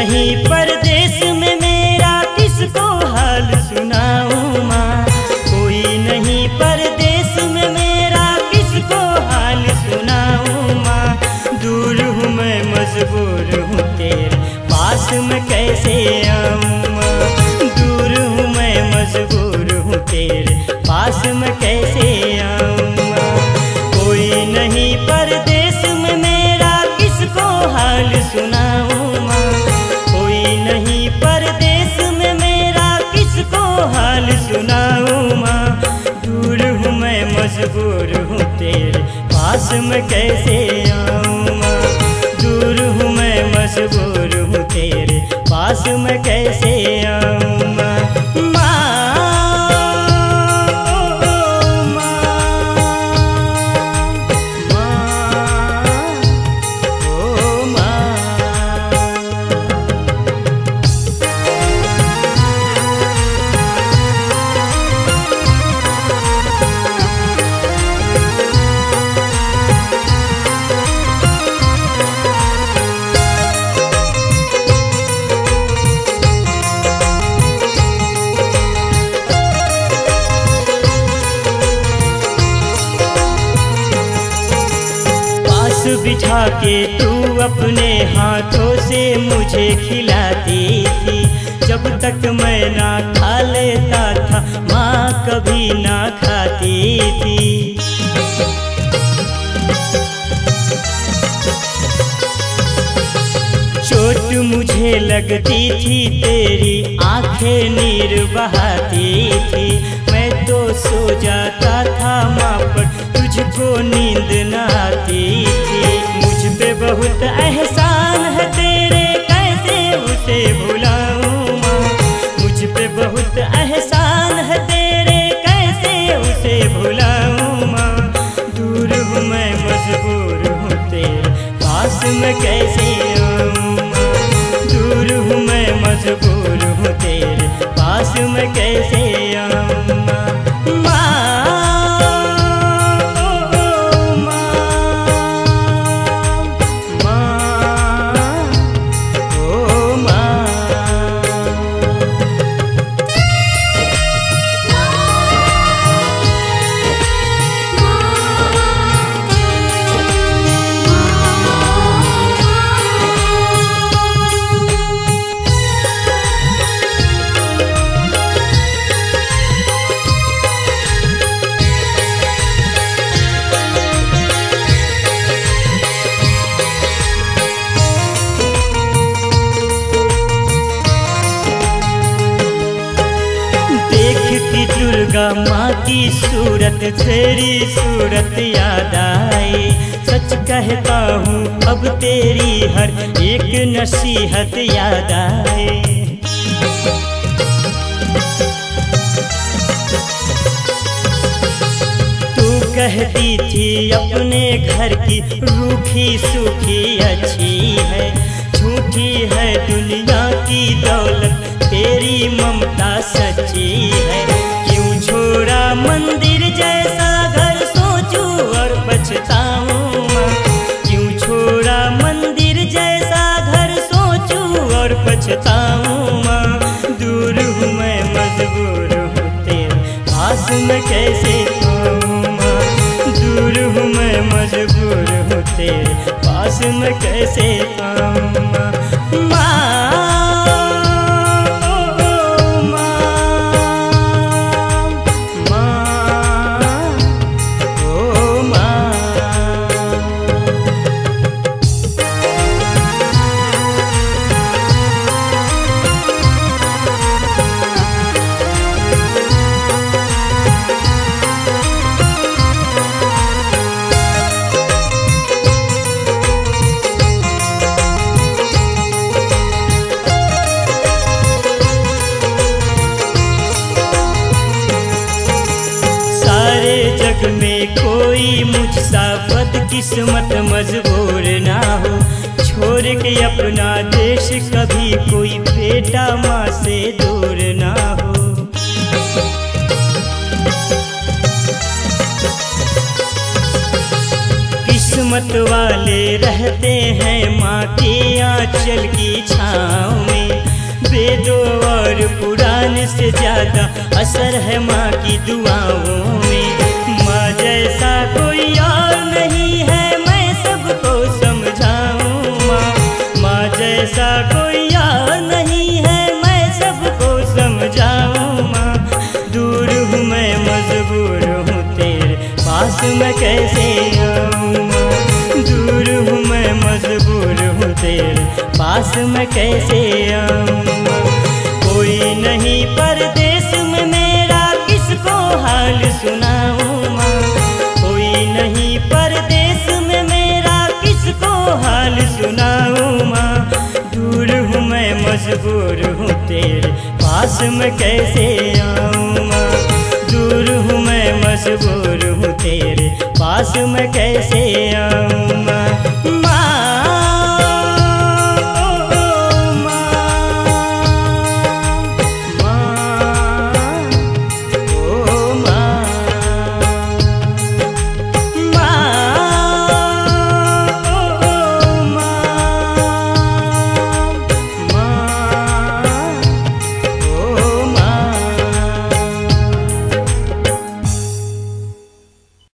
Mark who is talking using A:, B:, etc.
A: नहीं परदेश में मेरा किसको हाल सुनाऊं माँ। कोई नहीं परदेश में मेरा किसको हाल सुनाऊं माँ। दूर हूँ मैं मजबूर हूँ तेरे पास में कैसे आऊं माँ। दूर हूँ मैं मजबूर हूँ तेरे पास में कैसे आऊं माँ। कोई नहीं परदेश में मेरा किसको हाल सुनाऊं माँ। कोई नहीं परदेश में मेरा किसको हाल सुनाऊं माँ। दूर हूँ मैं मजबूर हूँ तेरे पास में कैसे आऊं माँ। दूर हूँ मैं मजबूर हूँ तेरे पास में कैसे आऊं माँ। बिठा के तू अपने हाथों से मुझे खिलाती थी। जब तक मैं ना खा लेता था माँ कभी ना खाती थी। चोट मुझे लगती थी तेरी आंखें नीर बहाती थी। मैं तो सो जाता था माँ पर तुझको नींद न आती थी। मुझ पे बहुत एहसान है तेरे कैसे उसे भुलाऊं माँ। मुझ पे बहुत एहसान है तेरे कैसे उसे भुलाऊं माँ। दूर हूँ मैं मजबूर हूँ तेरे पास में कैसे आऊं माँ। दूर हूँ मैं मजबूर हूँ तेरे पास में कैसे आऊं माँ। दुर्गा माँ की सूरत तेरी सूरत याद आई। सच कहता हूँ अब तेरी हर एक नसीहत याद आए। तू कहती थी अपने घर की रूखी सूखी अच्छी है। झूठी है दुनिया की दौलत तेरी ममता सच्ची है। छोड़ा मंदिर जैसा घर सोचूं और पछताऊं माँ। क्यों छोड़ा मंदिर जैसा घर सोचूं और पछताऊं माँ। दूर हूँ मैं मजबूर हूँ तेरे पास में कैसे आऊं माँ। दूर हूँ मैं मजबूर हूँ तेरे पास में कैसे आऊं माँ। में कोई मुझसा बदकिस्मत मजबूर ना हो। छोड़ के अपना देश कभी कोई बेटा माँ से दूर ना हो। किस्मत वाले रहते हैं माँ के आंचल की छाँव से ज्यादा असर है माँ की दुआओं में। माँ जैसा कोई और नहीं है, मैं सबको समझाऊं माँ। माँ जैसा कोई और नहीं है, मैं सबको समझाऊं माँ। दूर हूँ मैं, मजबूर हूँ तेरे पास मैं कैसे आऊं माँ। दूर हूँ मैं, मजबूर हूँ तेरे पास मैं कैसे आऊं माँ। कोई नहीं परदेश में मेरा, किसको हाल सुनाऊं माँ। कोई नहीं परदेश में मेरा, किसको हाल सुनाऊं माँ। दूर हूँ मैं, मजबूर हूँ तेरे पास मैं कैसे आऊं माँ। दूर हूँ मैं, मजबूर हूँ तेरे पास मैं कैसे आऊं माँ।